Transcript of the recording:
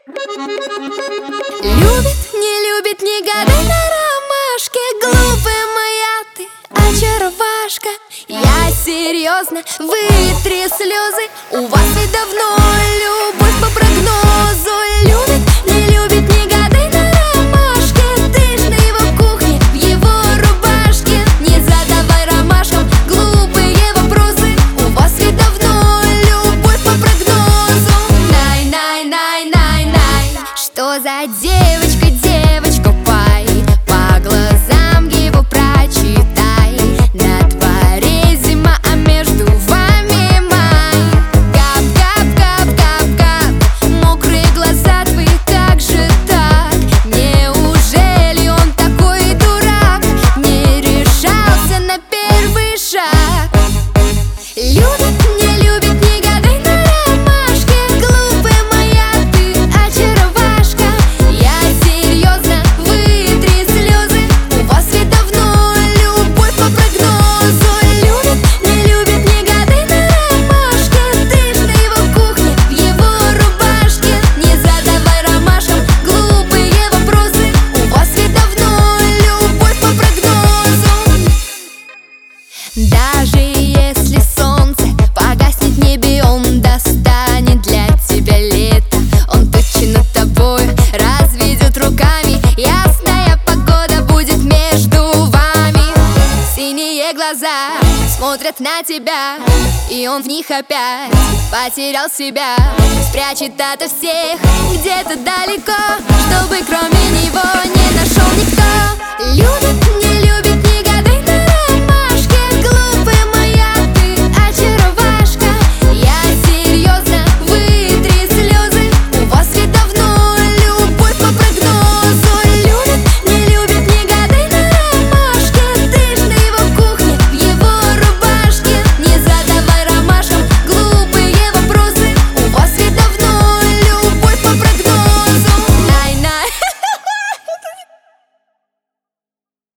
Любит, не любит, не гадай на ромашке. Глупая моя ты очаровашка. Я серьезно, вытри слезы. У вас ведь давно любовь по прогнозу. Любит, не любит, не гадай на ромашке. Ты ж на его кухне, в его рубашке. Не задавай ромашкам глупые вопросы. У вас ведь давно любовь по прогнозу. Най-най-най-най-най. Что за девочка, девочка, пай? По глазам его прочитай. На дворе зима, а между вами май. Кап-кап-кап-кап-кап. Мокрые глаза твои, как же так? Неужели он такой дурак? Не решался на первый шаг. Любит, не любит, не гадай на ромашке. Глупая моя ты очаровашка. Я серьезно, вытри слезы. У вас ведь давно любовь по прогнозу. Любит, не любит, не гадай на ромашке. Ты ж на его кухне, в его рубашке. Не задавай ромашкам глупые вопросы. У вас ведь давно любовь по прогнозу. Даже если солнце погаснет в небе, он достанет для тебя лето. Он точно тобой разведет руками. Ясная погода будет между вами. Синие глаза смотрят на тебя, и он в них опять потерял себя. Спрячет ото всех где-то далеко, чтобы кроме него не нашел никто. Любит,